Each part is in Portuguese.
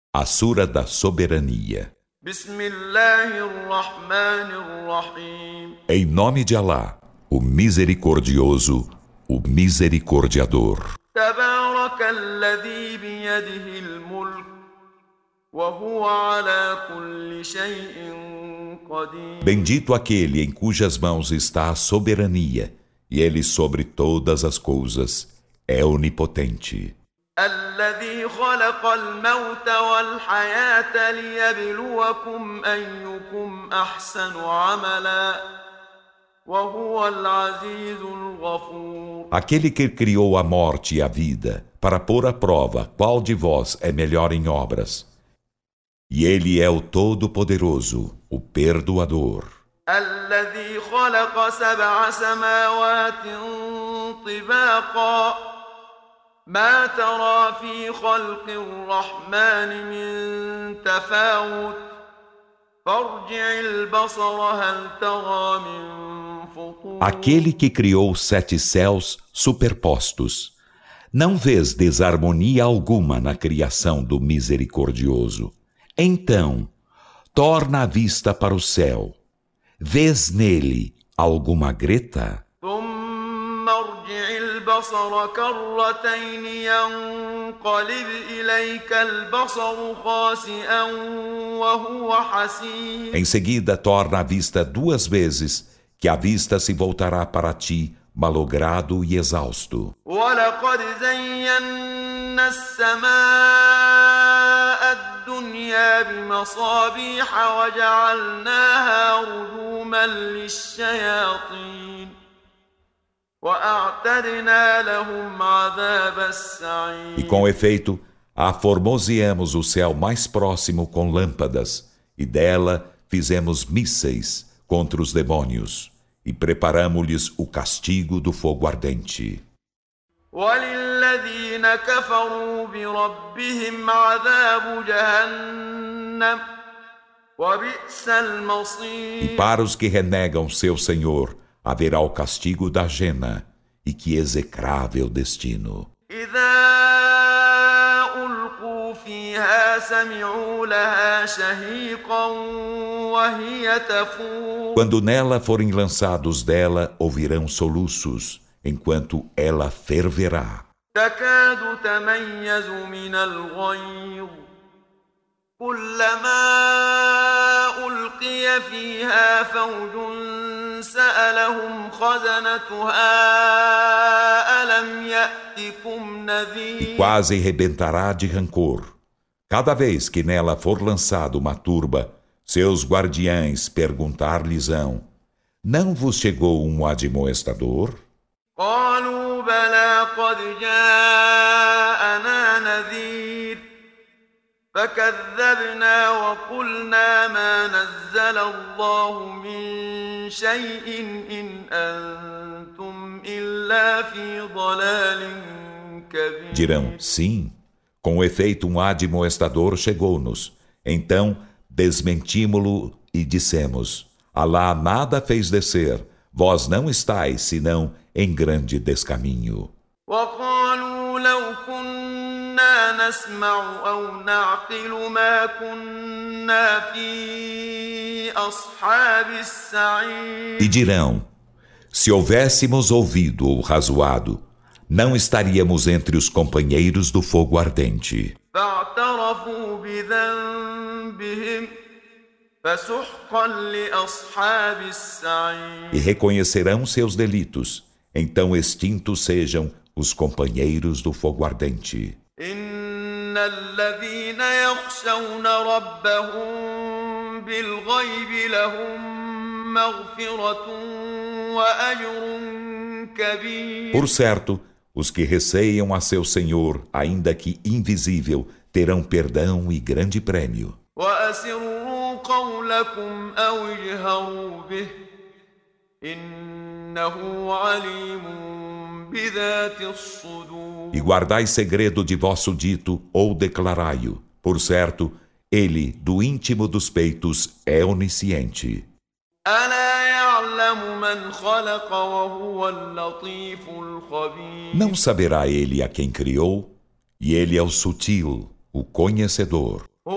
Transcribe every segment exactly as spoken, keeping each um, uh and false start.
A Sura da Soberania. Em nome de Alá, o Misericordioso, o Misericordiador. Bendito aquele em cujas mãos está a soberania, e ele sobre todas as coisas é onipotente. الذي خلق الموت والحياة ليبلوكم أيكم أحسن عملا وهو العزيز الغفور. Aquele que criou a morte e a vida para pôr à prova qual de vós é melhor em obras. E ele é o Todo-Poderoso, o Perdoador. الذي خلق سبع سماوات طباقا ما ترى في خلق الرحمن من تفاوت فارجع البصر هل ترى من فطور. Aquele que criou sete céus superpostos. Não vês desarmonia alguma na criação do Misericordioso. Então, torna a vista para o céu. Vês nele alguma greta? ارجع البصر كرتين ينقلب إليك البصر خاسئا وهو حسير. Em seguida torna a vista duas vezes, que a vista se voltará para ti malogrado e exausto. ولقد زينا السماء الدنيا بمصابيح وجعلناها رجوما للشياطين E com efeito, aformoseamos o céu mais próximo com lâmpadas, e dela fizemos mísseis contra os demônios, e preparamo-lhes o castigo do fogo ardente. E para os que renegam seu Senhor, haverá o castigo da Jena, e que execrável destino. Quando nela forem lançados dela, ouvirão soluços, enquanto ela ferverá. كلما ألقي فيها فوج سألهم خزنتها ألم يأتكم نذير. E quase rebentará de rancor. Cada vez que nela for lançada uma turba, seus guardiães perguntar-lhes-ão: não vos chegou um admoestador? قالوا بلى قد جاءنا نذير فكذبنا وقلنا ما نزل الله من شيء إن أنتم إلا في ضلال كبير. Dirão, sim, com efeito um admoestador chegou-nos. Então desmentímo-lo e dissemos: Alá nada fez descer, vós não estáis senão em grande descaminho. وقالوا لو كنا نسمع أو نعقل ما كنا في أصحاب السعير. E dirão: se houvéssemos ouvido ou razoado, não estaríamos entre os companheiros do fogo ardente. فاعترفوا بذنبهم فسحقا لأصحاب السعير. E reconhecerão seus delitos, então extintos sejam os companheiros do fogo ardente. إن الذين يخشون ربهم بالغيب لهم مغفرة وأجر كبير. Por certo, os que receiam a seu Senhor, ainda que invisível, terão perdão e grande prêmio. وأسروا قولكم أو اجهروا به إنه عليم بذات الصدور. E guardai segredo de vosso dito ou declarai-o. Por certo, ele, do íntimo dos peitos, é onisciente. ألا يعلم من خلق وهو اللطيف الخبير. Não saberá ele a quem criou? E ele é o sutil, o conhecedor.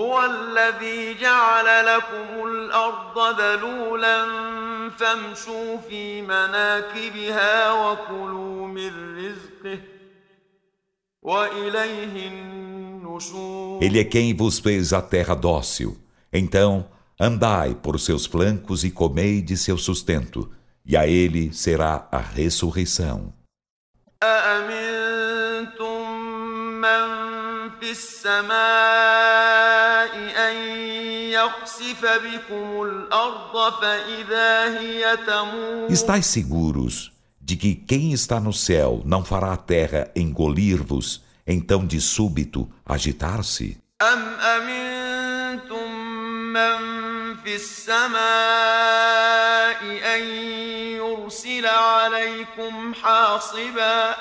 الذي جعل لكم الأرض ذلولا فامشوا في مناكبها وكلوا من رزقه وإليه النشور. Ele é quem vos fez a terra dócil. Então, andai por seus flancos e comei de seu sustento, e a ele será a ressurreição. أأمنتم من في السماء أن يخسف بكم الأرض فإذا هي تمور. Estais seguros de que quem está no céu não fará a terra engolir-vos, então de súbito agitar-se? أم أمنتم من في السماء أن يرسل عليكم حاصبا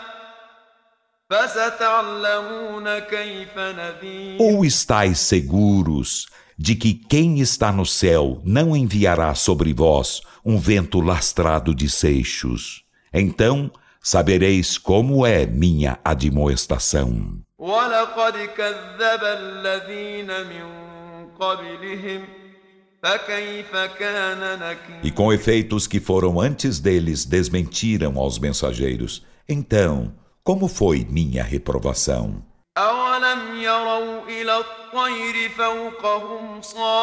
فستعلمون كيف نذير. Ou estais seguros de que quem está no céu não enviará sobre vós um vento lastrado de seixos? Então sabereis como é minha admoestação. ولقد كذب الذين من قبلهم فكيف كان نكير. E com efeitos que foram antes deles desmentiram aos mensageiros. Então, como foi minha reprovação? أولم يروا إلى الطير فوقهم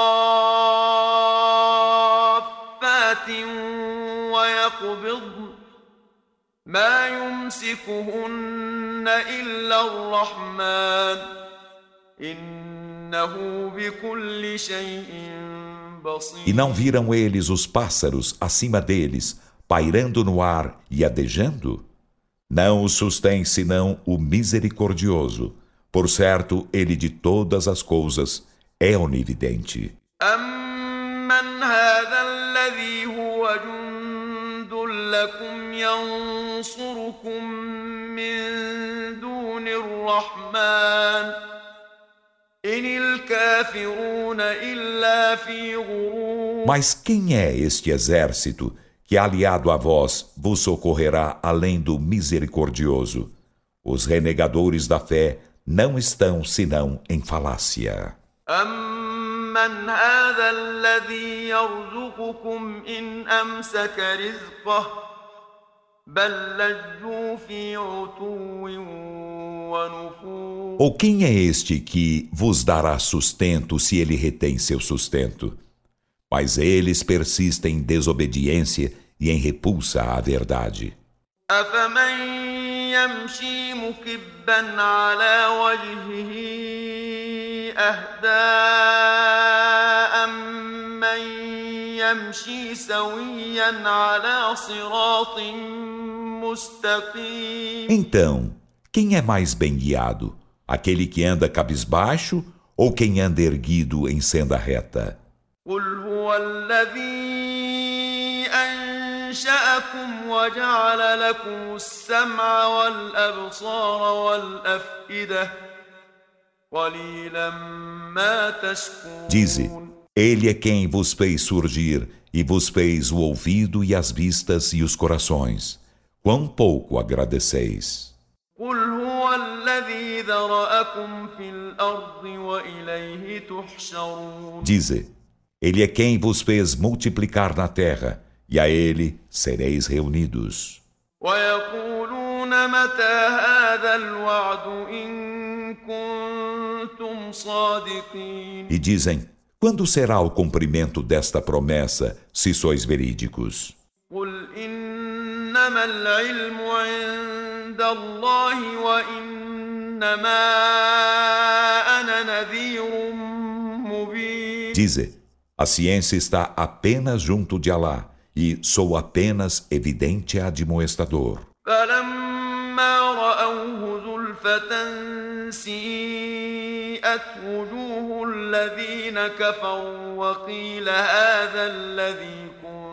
صافات ويقبضن ما يمسكهن إلا الرحمن إنه بكل شيء بصير. E não viram eles os pássaros acima deles, pairando no ar e adejando? Não os sustém senão o misericordioso. Por certo, ele de todas as coisas é onividente. أمن هذا الذي هو جند لكم ينصركم من دون الرحمن إن الكافرون إلا في غرور. Mas quem é este exército que, aliado a vós, vos socorrerá além do misericordioso? Os renegadores da fé não estão senão em falácia. أمن هذا الذي يرزقكم إن أمسك رزقه بل لجوا في عتو ونفور. Ou quem é este que vos dará sustento se ele retém seu sustento? Mas eles persistem em desobediência e em repulsa à verdade. أفمن يمشي مكبا على وجهه أهدى أمن يمشي سويا على صراط مستقيم. Então, quem é mais bem guiado? Aquele que anda cabisbaixo ou quem anda erguido em senda reta? قل هو الذي أنشأكم وجعل لكم السمع والأبصار والأفئدة قليلا ما تشكرون. Dize, ele é quem vos fez surgir e vos fez o ouvido e as vistas e os corações. Quão pouco agradeceis. قل هو الذي ذرأكم في الأرض وإليه تحشرون. Dize, ele é quem vos fez multiplicar na terra, e a ele sereis reunidos. ويقولون متى هذا الوعد إن كنتم صادقين. E dizem, quando será o cumprimento desta promessa, se sois verídicos? قل إنما العلم عند الله وإنما أنا نذير مبين. Dize, a ciência está apenas junto de Alá, e sou apenas evidente admoestador. فلما رأوه زلفة سيئت وجوه الذين كفروا وقيل هذا الذي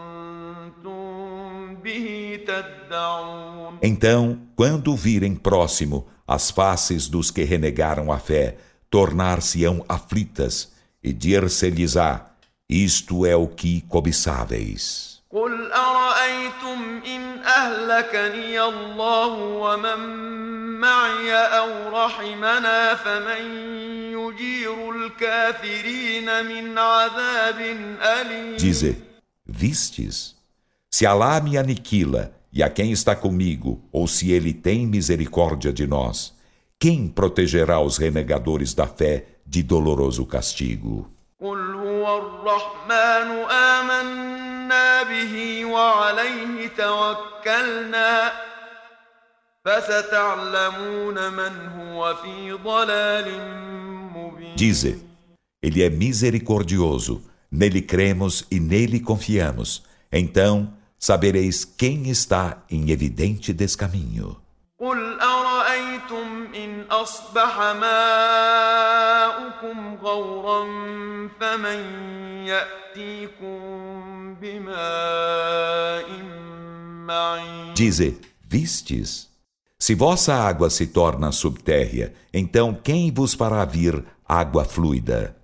كنتم به تدعون. Então, quando virem próximo as faces dos que renegaram a fé, tornar-se-ão aflitas, e dir-se-lhes-á, isto é o que cobiçáveis. قل أرأيتم إن أهلكني الله ومن معي أو رحمنا فمن يجير الكافرين من عذاب أليم. Dize, vistes? Se Alá me aniquila, e a quem está comigo, ou se ele tem misericórdia de nós, quem protegerá os renegadores da fé de doloroso castigo? قل هو الرحمن آمنا به وعليه توكلنا فستعلمون من هو في ضلال مبين. Dize, ele é misericordioso, nele cremos e nele confiamos. Então sabereis quem está em evidente descaminho. قل أرأيتم إن أصبح ماؤكم غورا فمن يأتيكم بماء معين. Dize, vistes? Se vossa água se torna subtérrea, então quem vos fará vir água fluida?